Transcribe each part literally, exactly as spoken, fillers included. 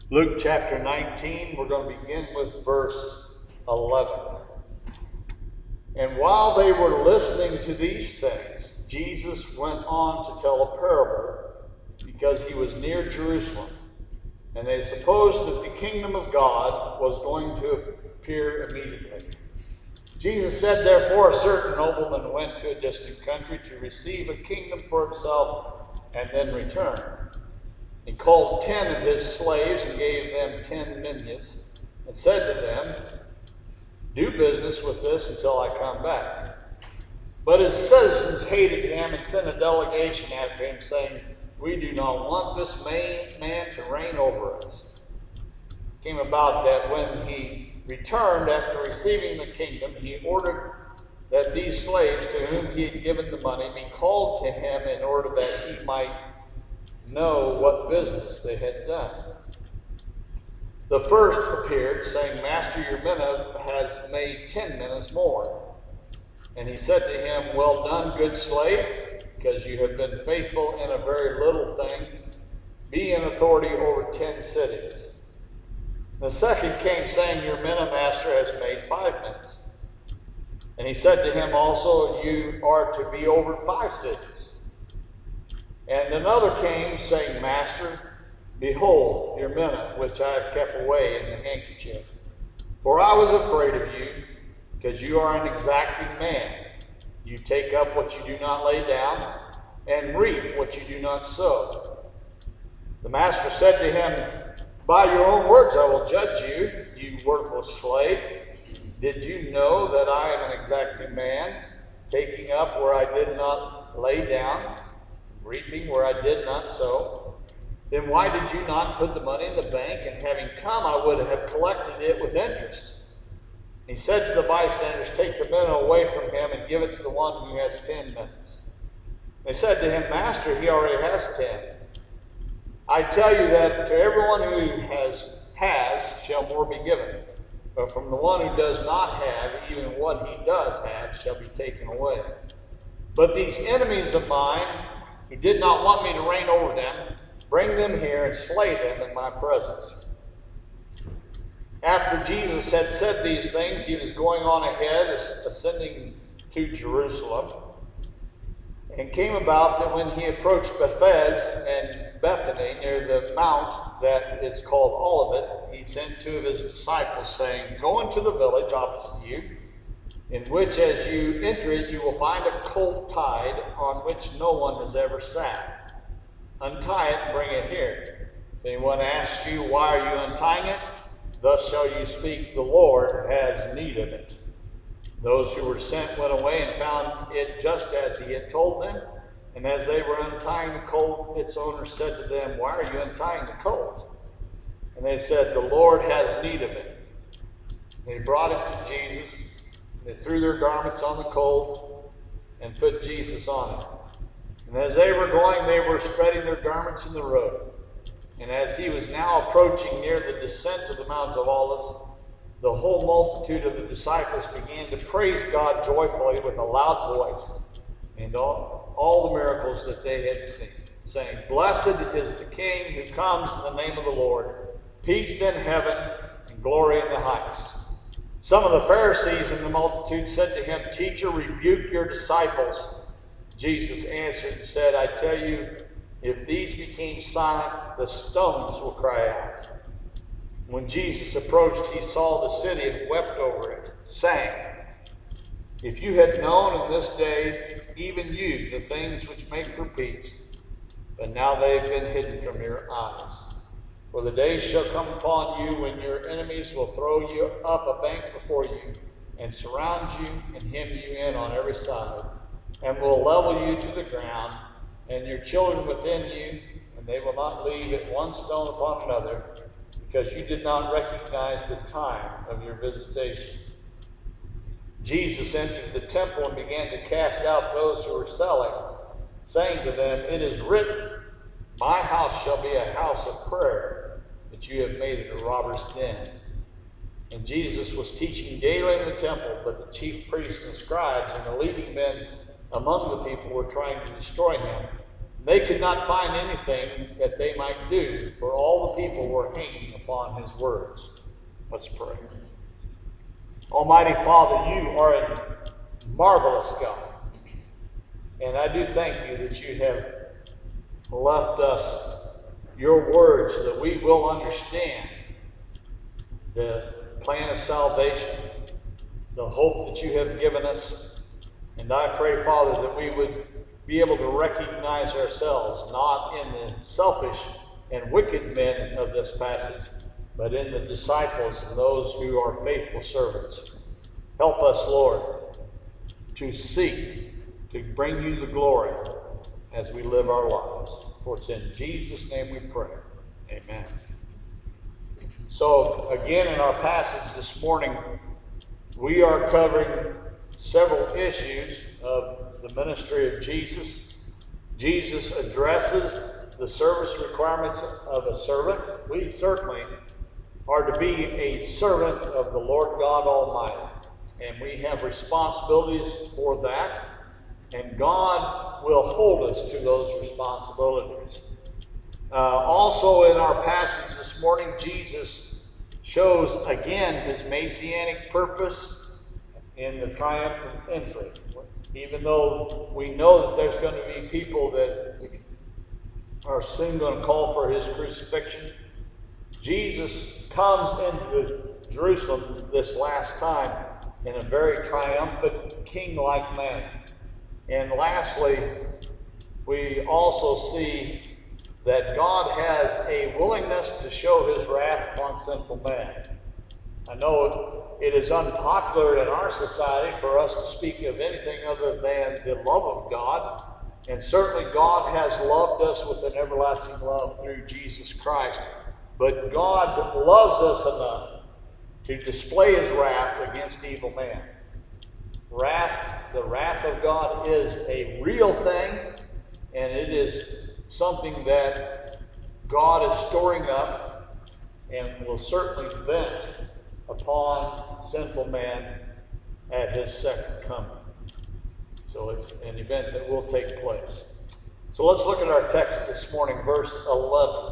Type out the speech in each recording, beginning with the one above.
Luke chapter nineteen, we're going to begin with verse eleven. And while they were listening to these things, Jesus went on to tell a parable because he was near Jerusalem. And they supposed that the kingdom of God was going to appear immediately. Jesus said, therefore, a certain nobleman went to a distant country to receive a kingdom for himself and then return. He called ten of his slaves and gave them ten minas, and said to them, do business with this until I come back. But his citizens hated him and sent a delegation after him, saying, we do not want this man to reign over us. It came about that when he returned after receiving the kingdom, he ordered that these slaves to whom he had given the money be called to him in order that he might know what business they had done. The first appeared, saying, Master, your mina has made ten minas more. And he said to him, well done, good slave, because you have been faithful in a very little thing. Be in authority over ten cities. The second came, saying, your mina, master, has made five minas. And he said to him also, you are to be over five cities. And another came, saying, Master, behold, your mina, which I have kept away in the handkerchief. For I was afraid of you, because you are an exacting man. You take up what you do not lay down, and reap what you do not sow. The master said to him, by your own words I will judge you, you worthless slave. Did you know that I am an exacting man, taking up where I did not lay down, reaping where I did not sow? Then why did you not put the money in the bank, and having come I would have collected it with interest? He said to the bystanders, take the mina away from him and give it to the one who has ten minas. They said to him, Master, he already has ten. I tell you that to everyone who has, has shall more be given. But from the one who does not have, even what he does have shall be taken away. But these enemies of mine, who did not want me to reign over them, bring them here and slay them in my presence. After Jesus had said these things, he was going on ahead, ascending to Jerusalem. And came about that when he approached Bethphage and Bethany, near the mount that is called Olivet, he sent two of his disciples, saying, go into the village opposite you, in which as you enter it, you will find a colt tied, on which no one has ever sat. Untie it and bring it here. If anyone asks you, why are you untying it? Thus shall you speak, the Lord has need of it. Those who were sent went away and found it just as he had told them. And as they were untying the colt, its owner said to them, why are you untying the colt? And they said, the Lord has need of it. They brought it to Jesus. They threw their garments on the colt and put Jesus on it. And as they were going, they were spreading their garments in the road. And as he was now approaching near the descent of the Mount of Olives, the whole multitude of the disciples began to praise God joyfully with a loud voice, and all, all the miracles that they had seen, saying, blessed is the King who comes in the name of the Lord, peace in heaven and glory in the highest. Some of the Pharisees in the multitude said to him, Teacher, rebuke your disciples. Jesus answered and said, I tell you, if these became silent, the stones will cry out. When Jesus approached, he saw the city and wept over it, saying, if you had known in this day, even you, the things which make for peace, but now they have been hidden from your eyes. For the days shall come upon you when your enemies will throw you up a bank before you, and surround you and hem you in on every side, and will level you to the ground, and your children within you, and they will not leave it one stone upon another, because you did not recognize the time of your visitation. Jesus entered the temple and began to cast out those who were selling, saying to them, it is written, my house shall be a house of prayer, but you have made it a robber's den. And Jesus was teaching daily in the temple, but the chief priests and scribes and the leading men among the people were trying to destroy him, They could not find anything that they might do, for all the people were hanging upon his words. Let's pray. Almighty Father, you are a marvelous God. And I do thank you that you have left us your words so that we will understand the plan of salvation, the hope that you have given us. And I pray, Father, that we would be able to recognize ourselves not in the selfish and wicked men of this passage, but in the disciples and those who are faithful servants. Help us, Lord, to seek to bring you the glory as we live our lives. For it's in Jesus' name we pray. Amen. So, again, in our passage this morning, we are covering several issues of the ministry of Jesus. Jesus addresses the service requirements of a servant. We certainly are to be a servant of the Lord God Almighty, and we have responsibilities for that, and God will hold us to those responsibilities. Uh, also in our passage this morning, Jesus shows again his messianic purpose in the triumphant entry. Even though we know that there's going to be people that are soon going to call for his crucifixion, Jesus comes into Jerusalem this last time in a very triumphant, king-like manner. And lastly, we also see that God has a willingness to show his wrath upon sinful man. I know it is unpopular in our society for us to speak of anything other than the love of God. And certainly God has loved us with an everlasting love through Jesus Christ. But God loves us enough to display his wrath against evil man. Wrath, the wrath of God is a real thing, and it is something that God is storing up and will certainly vent upon sinful man at his second coming. So it's an event that will take place. So let's look at our text this morning, verse eleven.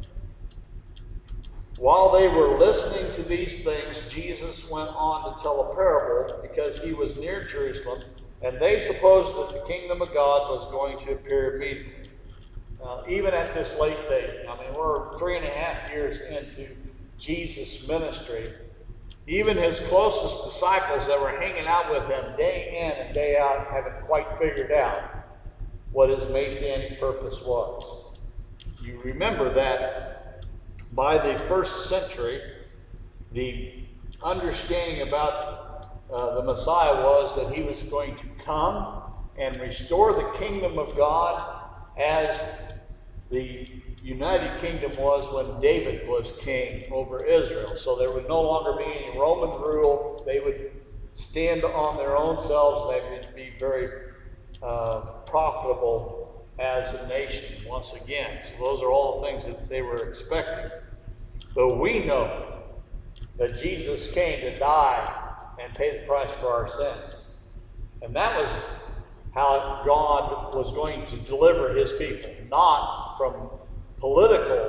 While they were listening to these things, Jesus went on to tell a parable because he was near Jerusalem, and they supposed that the kingdom of God was going to appear immediately. Uh, even at this late date, I mean, we're three and a half years into Jesus' ministry. Even his closest disciples that were hanging out with him day in and day out haven't quite figured out what his messianic purpose was. You remember that by the first century, the understanding about uh, the Messiah was that he was going to come and restore the kingdom of God as the United Kingdom was when David was king over Israel. So there would no longer be any Roman rule. They would stand on their own selves. They would be very uh, profitable as a nation once again. So those are all the things that they were expecting. But we know that Jesus came to die and pay the price for our sins. And that was how God was going to deliver his people, not from political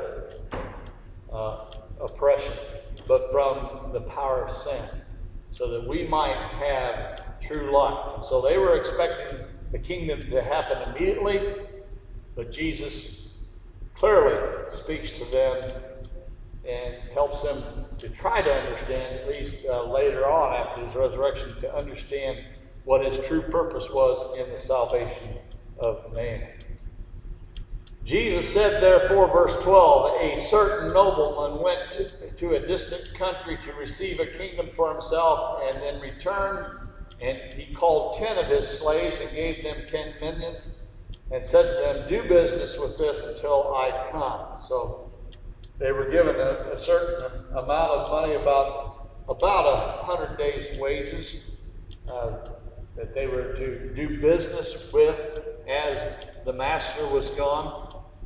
uh, oppression, but from the power of sin, so that we might have true life. And so they were expecting the kingdom to happen immediately, but Jesus clearly speaks to them and helps them to try to understand, at least uh, later on after his resurrection, to understand what his true purpose was in the salvation of man. Jesus said, therefore, verse twelve, a certain nobleman went to, to a distant country to receive a kingdom for himself, and then returned, and he called ten of his slaves and gave them ten minions, and said to them, do business with this until I come. So they were given a, a certain amount of money, about, about a hundred days' wages, uh, that they were to do business with as the master was gone.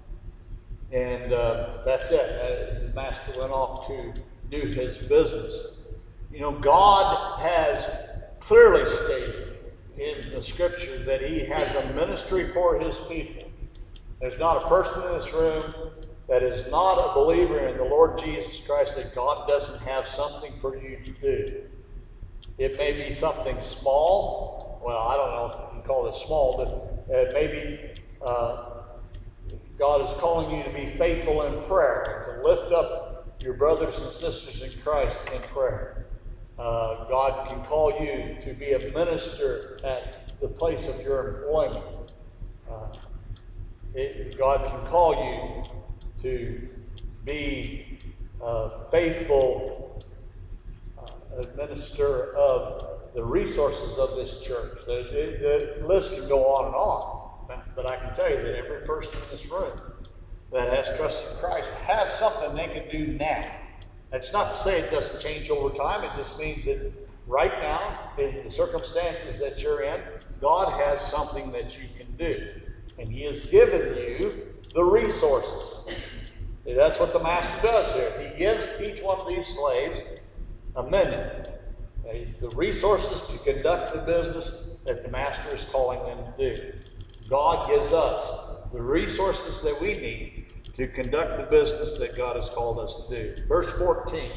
And uh, that's it. Uh, the master went off to do his business. You know, God has clearly stated in the scripture that he has a ministry for his people. There's not a person in this room that is not a believer in the Lord Jesus Christ that God doesn't have something for you to do. It may be something small. Well, I don't know if you can call it small, but uh, maybe uh, God is calling you to be faithful in prayer, to lift up your brothers and sisters in Christ in prayer. Uh, God can call you to be a minister at the place of your employment. Uh, it, God can call you to be a faithful uh, administrator of the resources of this church. The, the, the list can go on and on, but I can tell you that every person in this room that has trusted Christ has something they can do now. That's not to say it doesn't change over time. It just means that right now, in the circumstances that you're in, God has something that you can do. And He has given you the resources. See, that's what the master does here. He gives each one of these slaves a minute. The resources to conduct the business that the master is calling them to do. God gives us the resources that we need to conduct the business that God has called us to do. Verse fourteen.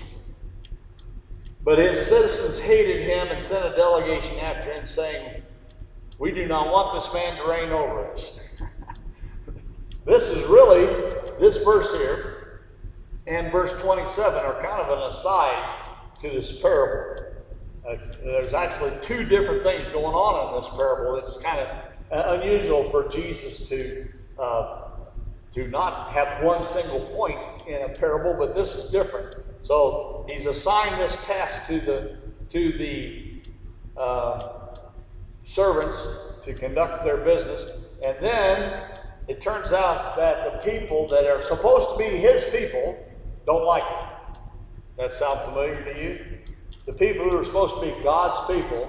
But his citizens hated him and sent a delegation after him, saying, "We do not want this man to reign over us." This is really, this verse here and verse twenty-seven are kind of an aside to this parable. Uh, there's actually two different things going on in this parable. It's kind of unusual for Jesus to uh, to not have one single point in a parable, but this is different. So he's assigned this task to the to the uh, servants to conduct their business, and then it turns out that the people that are supposed to be his people don't like it. That sound familiar to you? The people who are supposed to be God's people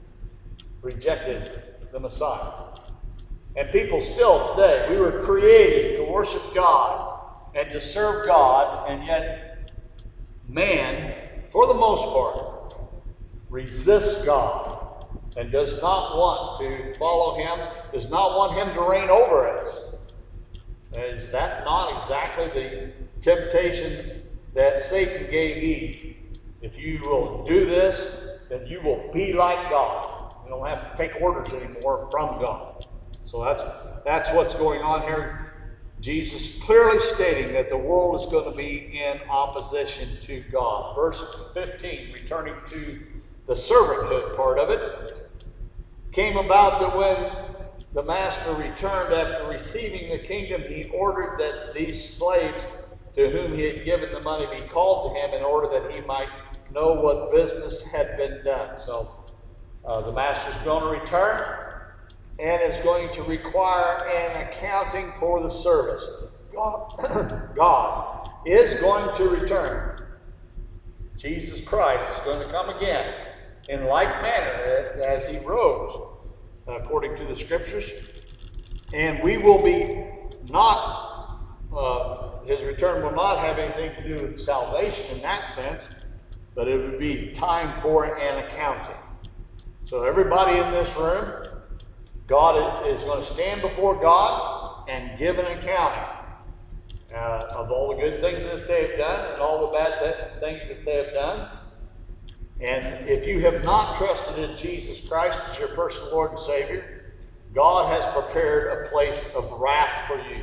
rejected the Messiah. And people still today, we were created to worship God and to serve God, and yet man, for the most part, resists God and does not want to follow Him, does not want Him to reign over us. Is that not exactly the temptation that Satan gave Eve? If you will do this, then you will be like God. You don't have to take orders anymore from God. So that's that's what's going on here. Jesus clearly stating that the world is going to be in opposition to God. Verse fifteen, returning to the servanthood part of it, came about that when the master returned after receiving the kingdom, he ordered that these slaves to whom he had given the money be called to him in order that he might know what business had been done. So uh, the master is going to return and is going to require an accounting for the service. God, God is going to return. Jesus Christ is going to come again in like manner as he rose, according to the scriptures. And we will be not, uh, his return will not have anything to do with salvation in that sense, but it would be time for an accounting. So everybody in this room, God is going to stand before God and give an accounting uh, of all the good things that they've done and all the bad th- things that they have done. And if you have not trusted in Jesus Christ as your personal Lord and Savior, God has prepared a place of wrath for you.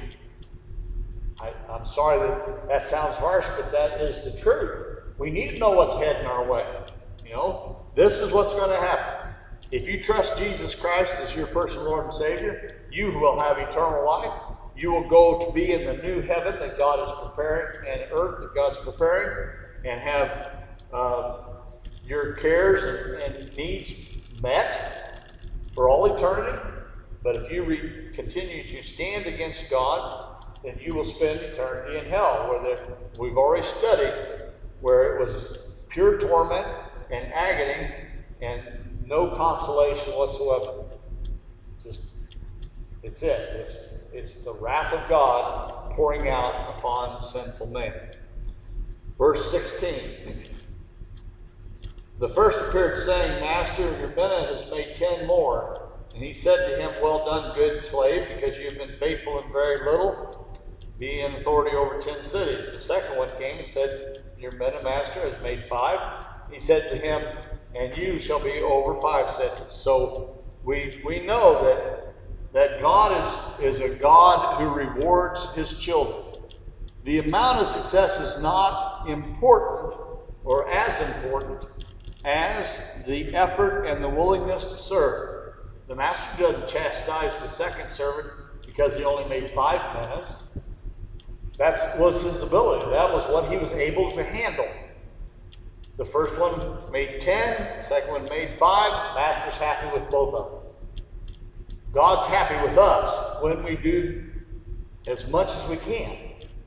I, I'm sorry that that sounds harsh, but that is the truth. We need to know what's heading our way. You know, this is what's going to happen. If you trust Jesus Christ as your personal Lord and Savior, you will have eternal life. You will go to be in the new heaven that God is preparing and earth that God's preparing, and have uh, your cares and, and needs met for all eternity. But if you re- continue to stand against God, then you will spend eternity in hell, where the, we've already studied where it was pure torment and agony and no consolation whatsoever. Just, it's it. It's, it's the wrath of God pouring out upon sinful man. Verse sixteen. The first appeared, saying, "Master, your mina has made ten more." And he said to him, well done, good slave, because you have been faithful in very little, be in authority over ten cities. The second one came and said, your master has made five. He said to him, and you shall be over five cities. So we we know that that God is, is a God who rewards his children. The amount of success is not important or as important as the effort and the willingness to serve. The master doesn't chastise the second servant because he only made five minas. That was his ability. That was what he was able to handle. The first one made ten, the second one made five. The master's happy with both of them. God's happy with us when we do as much as we can.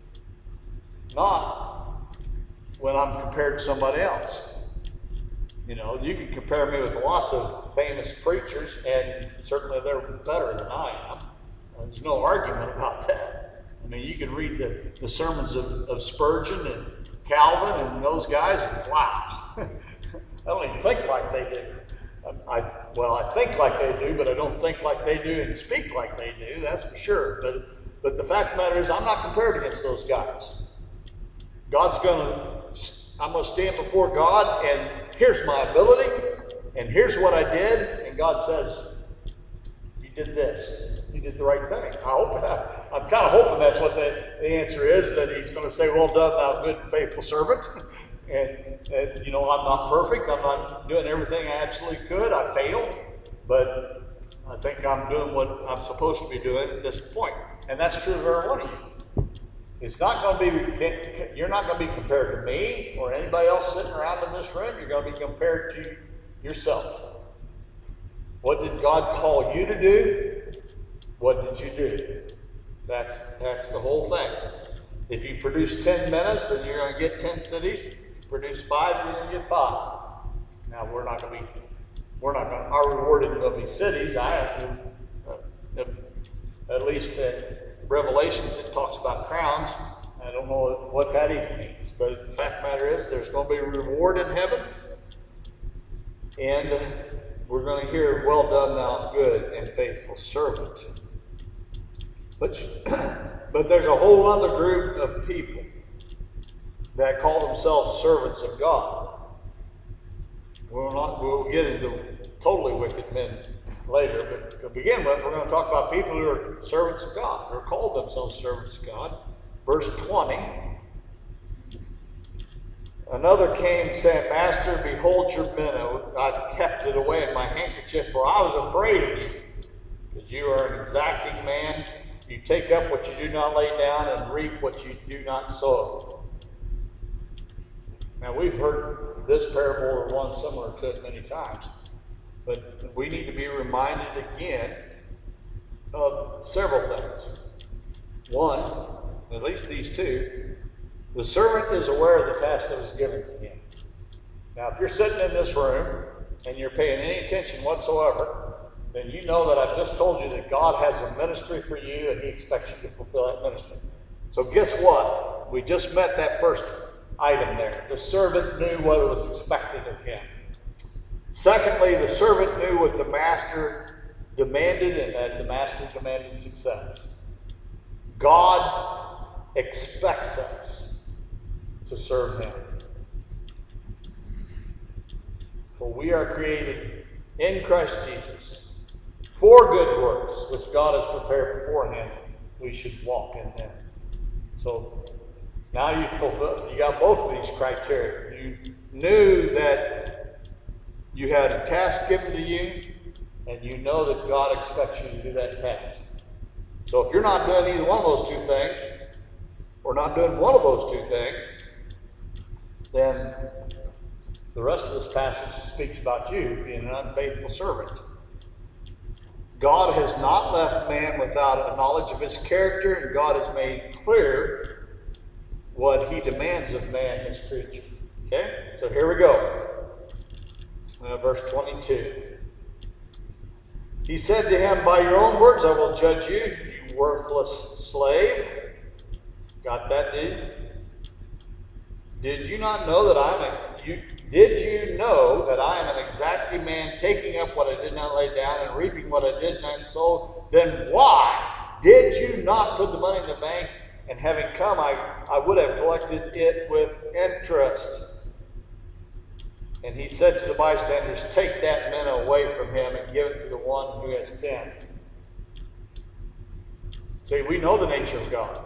Not when I'm compared to somebody else. You know, you can compare me with lots of famous preachers, and certainly they're better than I am. There's no argument about that. I mean, you can read the, the sermons of, of Spurgeon and Calvin and those guys, and wow, I don't even think like they do. I, I, well, I think like they do, but I don't think like they do and speak like they do, that's for sure. But, but the fact of the matter is, I'm not compared against those guys. God's going to, I'm going to stand before God, and here's my ability, and here's what I did, and God says, you did this. You did the right thing. I hope, I'm kind of hoping that's what the, the answer is, that he's going to say, well done, thou good and faithful servant. and, and, you know, I'm not perfect. I'm not doing everything I absolutely could. I failed. But I think I'm doing what I'm supposed to be doing at this point. And that's true of every one of you. It's not going to be, you're not going to be compared to me or anybody else sitting around in this room. You're going to be compared to yourself. What did God call you to do? What did you do? That's, that's the whole thing. If you produce ten minas, then you're going to get ten cities. If you produce five, you're going to get five. Now, we're not going to be, we're not going to, our reward isn't going to be cities. I have to, uh, at least in Revelations, it talks about crowns. I don't know what that even means. But the fact of the matter is, there's going to be a reward in heaven. And we're going to hear, well done, thou good and faithful servant. But, but there's a whole other group of people that call themselves servants of God. We'll, not, we'll get into totally wicked men later, but to begin with, we're going to talk about people who are servants of God, or call themselves servants of God. Verse twenty. Another came saying, Master, behold your minnow. I've kept it away in my handkerchief, for I was afraid of you, because you are an exacting man. You take up what you do not lay down and reap what you do not sow. Now, we've heard this parable or one similar to it many times, but we need to be reminded again of several things. One, at least these two, the servant is aware of the task that was given to him. Now, if you're sitting in this room and you're paying any attention whatsoever, then you know that I've just told you that God has a ministry for you and he expects you to fulfill that ministry. So guess what? We just met that first item there. The servant knew what was expected of him. Secondly, the servant knew what the master demanded, and that the master demanded success. God expects us to serve him. For we are created in Christ Jesus for good works, which God has prepared beforehand, we should walk in them. So now you fulfill, you got both of these criteria. You knew that you had a task given to you, and you know that God expects you to do that task. So if you're not doing either one of those two things, or not doing one of those two things, then the rest of this passage speaks about you being an unfaithful servant. God has not left man without a knowledge of his character, and God has made clear what he demands of man, his creature. Okay? So here we go. Uh, verse twenty-two. He said to him, by your own words I will judge you, you worthless slave. Got that, dude? Did you not know that I am a you, did you know that I am an exacting man, taking up what I did not lay down and reaping what I did not sow? Then why did you not put the money in the bank? And having come, I, I would have collected it with interest. And he said to the bystanders, take that mina away from him and give it to the one who has ten. See, we know the nature of God.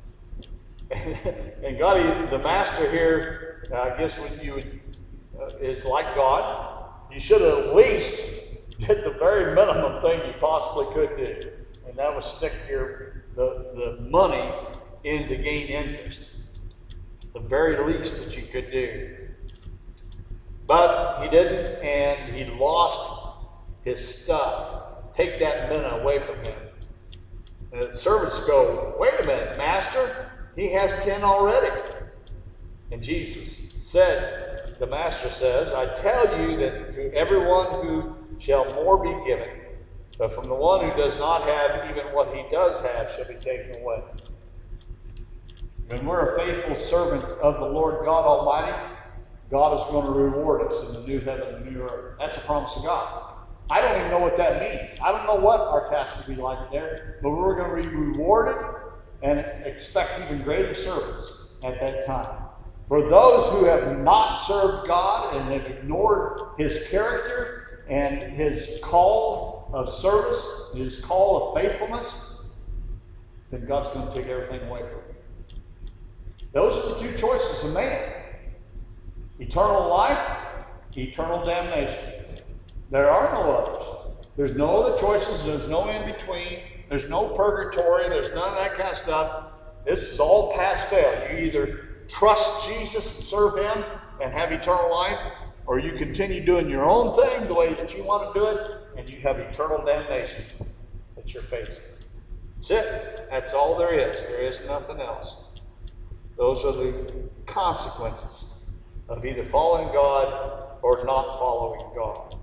And God, the master here, I guess what you would, uh, is like God. You should have at least did the very minimum thing you possibly could do. And that was stick your the, the money in to gain interest. The very least that you could do. But he didn't, and he lost his stuff. Take that mina away from him. And the servants go, wait a minute, master, he has ten already. And Jesus said, the master says, I tell you that to everyone who shall more be given, but from the one who does not have, even what he does have shall be taken away. When we're a faithful servant of the Lord God Almighty, God is going to reward us in the new heaven and new earth. That's a promise of God. I don't even know what that means. I don't know what our task will be like there, but we're going to be rewarded and expect even greater service at that time. For those who have not served God and have ignored his character and his call of service, his call of faithfulness, then God's going to take everything away from them. Those are the two choices of man. Eternal life, eternal damnation. There are no others. There's no other choices. There's no in between. There's no purgatory. There's none of that kind of stuff. This is all pass fail. You either trust Jesus and serve him and have eternal life, or you continue doing your own thing the way that you want to do it, and you have eternal damnation that you're facing. That's it. That's all there is. There is nothing else. Those are the consequences of either following God or not following God.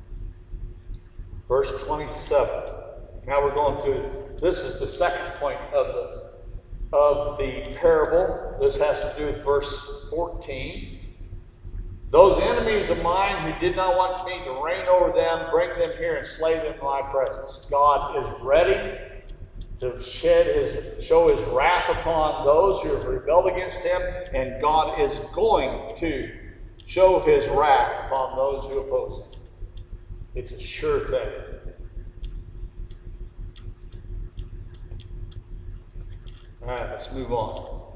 Verse twenty-seven. Now we're going through, this is the second point of the, of the parable. This has to do with verse fourteen. Those enemies of mine who did not want me to reign over them, bring them here and slay them in my presence. God is ready to shed his, show his wrath upon those who have rebelled against him, and God is going to show his wrath upon those who oppose him. It's a sure thing. All right, let's move on.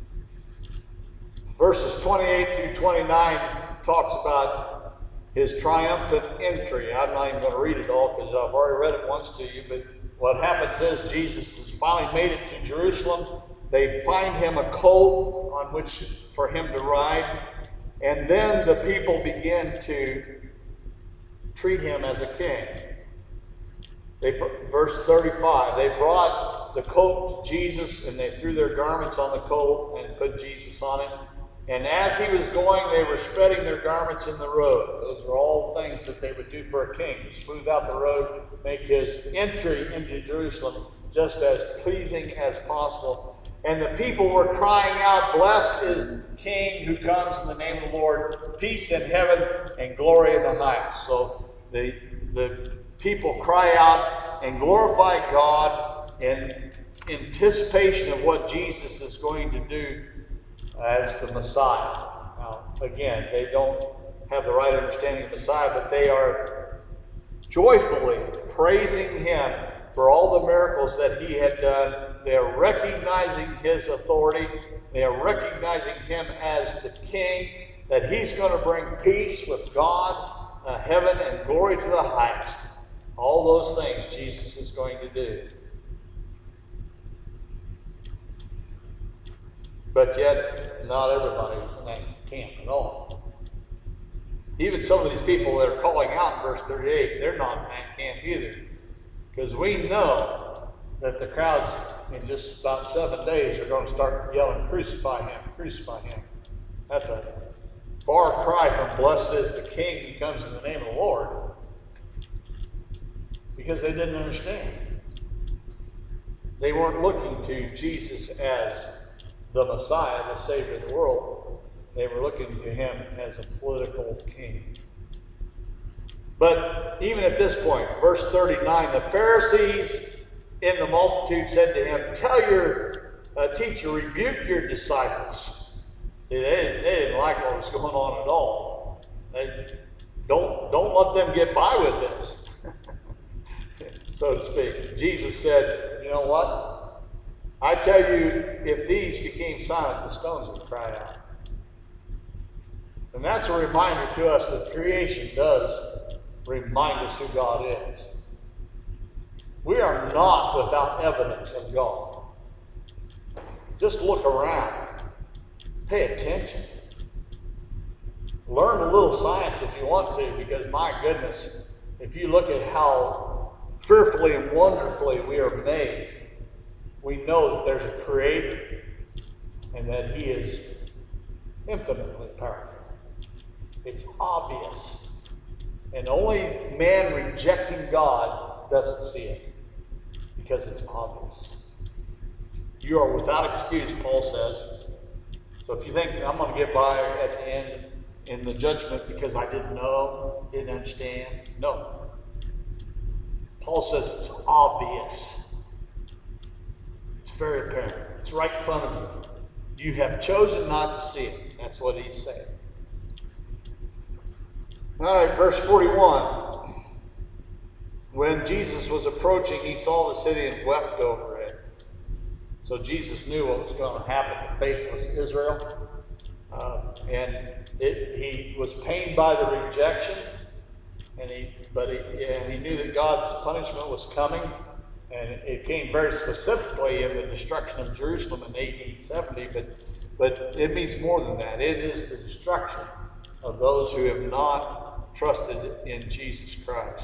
Verses twenty-eight through twenty-nine talks about his triumphant entry. I'm not even going to read it all because I've already read it once to you, but what happens is Jesus has finally made it to Jerusalem. They find him a colt on which for him to ride, and then the people begin to treat him as a king. They, verse thirty-five, they brought the colt to Jesus, and they threw their garments on the colt and put Jesus on it. And as he was going, they were spreading their garments in the road. Those are all things that they would do for a king, to smooth out the road, make his entry into Jerusalem just as pleasing as possible. And the people were crying out, blessed is the King who comes in the name of the Lord, peace in heaven and glory in the highest. So the, the people cry out and glorify God in anticipation of what Jesus is going to do as the Messiah. Now, again, they don't have the right understanding of Messiah, but they are joyfully praising him for all the miracles that he had done. They are recognizing his authority. They are recognizing him as the king, that he's going to bring peace with God, uh, heaven, and glory to the highest. All those things Jesus is going to do. But yet, not everybody is in that camp at all. Even some of these people that are calling out in verse thirty-eight, they're not in that camp either. Because we know that the crowds in just about seven days are going to start yelling, crucify him, crucify him. That's a far cry from blessed is the King who comes in the name of the Lord. Because they didn't understand. They weren't looking to Jesus as the Messiah, the Savior of the world. They were looking to him as a political king. But even at this point, verse thirty-nine, the Pharisees in the multitude said to him, tell your uh, teacher, rebuke your disciples. See, they didn't, they didn't like what was going on at all. They, don't, don't let them get by with this, so to speak. Jesus said, you know what? I tell you, if these became silent, the stones would cry out. And that's a reminder to us that creation does remind us who God is. We are not without evidence of God. Just look around. Pay attention. Learn a little science if you want to, because my goodness, if you look at how fearfully and wonderfully we are made, we know that there's a creator and that he is infinitely powerful. It's obvious. And only man rejecting God doesn't see it, because it's obvious. You are without excuse, Paul says. So if you think I'm going to get by at the end in the judgment because I didn't know, didn't understand, no. Paul says it's obvious. It's very apparent. It's right in front of you. You have chosen not to see it. That's what he's saying. All right, verse forty-one. When Jesus was approaching, he saw the city and wept over it. So Jesus knew what was going to happen to faithless Israel. Uh, and it, he was pained by the rejection, and he, but he, and he knew that God's punishment was coming. And it came very specifically in the destruction of Jerusalem in eighteen seventy, but, but it means more than that. It is the destruction of those who have not trusted in Jesus Christ.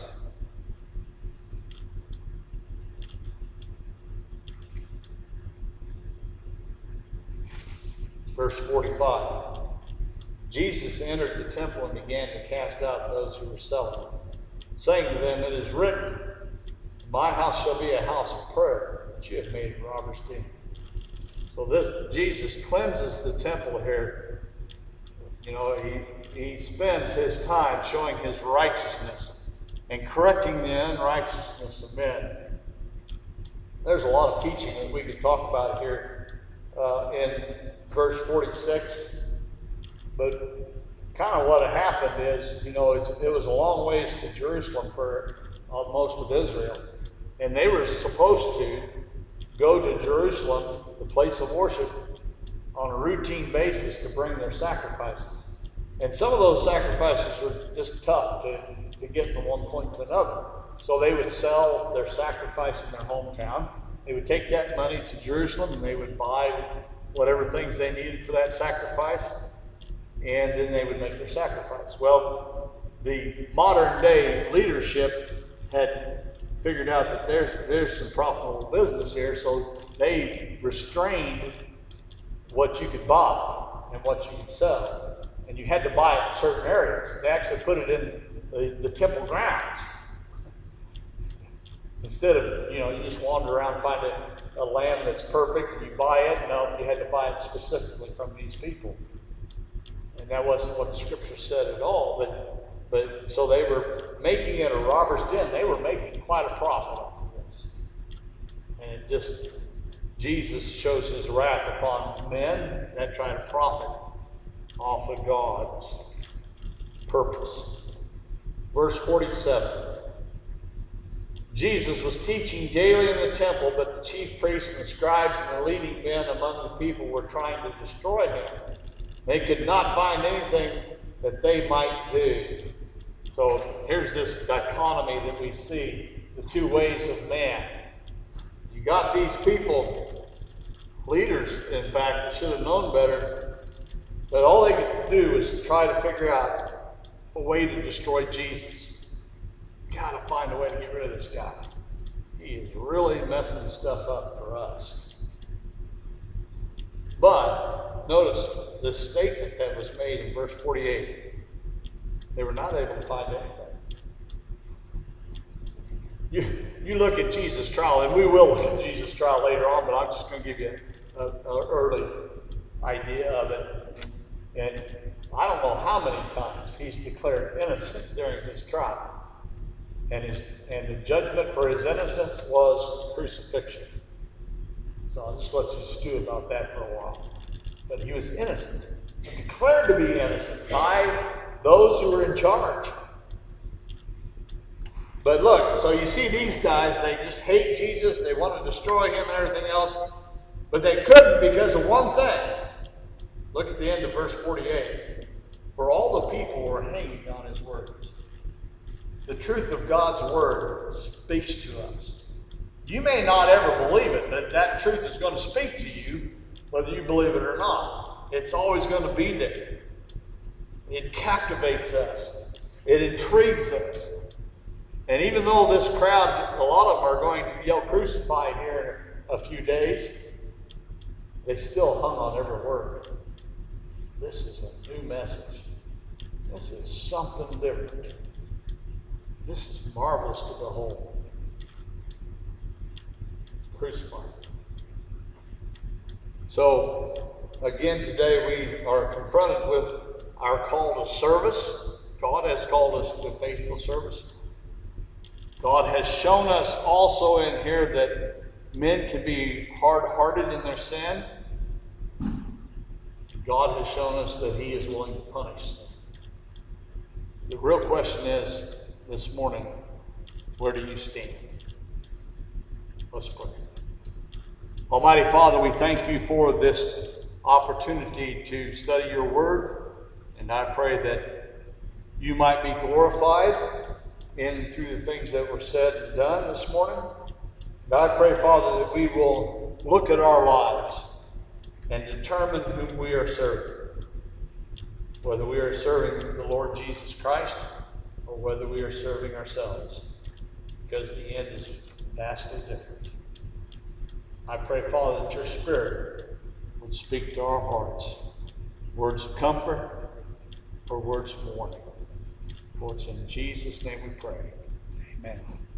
Verse forty-five. Jesus entered the temple and began to cast out those who were selling, saying to them, it is written, my house shall be a house of prayer, but you have made a robber's den. So this Jesus cleanses the temple here. You know, he, he spends his time showing his righteousness and correcting the unrighteousness of men. There's a lot of teaching that we could talk about here uh, in verse forty-six, but kind of what happened is, you know, it's, it was a long ways to Jerusalem for uh, most of Israel, and they were supposed to go to Jerusalem, the place of worship, on a routine basis to bring their sacrifices. And some of those sacrifices were just tough to, to get from one point to another. So they would sell their sacrifice in their hometown. They would take that money to Jerusalem and they would buy whatever things they needed for that sacrifice, and then they would make their sacrifice. Well, the modern day leadership had figured out that there's, there's some profitable business here, so they restrained what you could buy and what you could sell. And you had to buy it in certain areas. They actually put it in the, the temple grounds. Instead of, you know, you just wander around and find a, a lamb that's perfect and you buy it. No, you had to buy it specifically from these people. And that wasn't what the scripture said at all. But, but so they were making it a robber's den. They were making quite a profit off of this. And it just, Jesus shows his wrath upon men that try to profit off of God's purpose. Verse forty-seven. Jesus was teaching daily in the temple, but the chief priests and the scribes and the leading men among the people were trying to destroy him. They could not find anything that they might do. So here's this dichotomy that we see, the two ways of man. You got these people, leaders, in fact, that should have known better, but all they could do was try to figure out a way to destroy Jesus. Gotta find a way to get rid of this guy. He is really messing stuff up for us. But notice this statement that was made in verse forty-eight. They were not able to find anything. You, you look at Jesus' trial, and we will look at Jesus' trial later on, but I'm just going to give you an early idea of it. And I don't know how many times he's declared innocent during his trial. And, his, and the judgment for his innocence was crucifixion. So I'll just let you stew about that for a while. But he was innocent, declared to be innocent by those who were in charge. But look, so you see these guys, they just hate Jesus, they want to destroy him and everything else, but they couldn't because of one thing. Look at the end of verse forty-eight. For all the people were hanging on his words. The truth of God's word speaks to us. You may not ever believe it, but that truth is going to speak to you whether you believe it or not. It's always going to be there. It captivates us. It intrigues us. And even though this crowd, a lot of them are going to yell crucify here in a few days, they still hung on every word. This is a new message. This is something different. This is marvelous to behold. Crucified. So, again, today we are confronted with our call to service. God has called us to faithful service. God has shown us also in here that men can be hard-hearted in their sin. God has shown us that he is willing to punish them. The real question is, this morning, where do you stand? Let's pray. Almighty Father, we thank you for this opportunity to study your word, and I pray that you might be glorified in through the things that were said and done this morning. And I pray, Father, that we will look at our lives and determine whom we are serving, whether we are serving the Lord Jesus Christ or whether we are serving ourselves, because the end is vastly different. I pray, Father, that your Spirit would speak to our hearts, words of comfort or words of warning. For it's in Jesus' name we pray. Amen.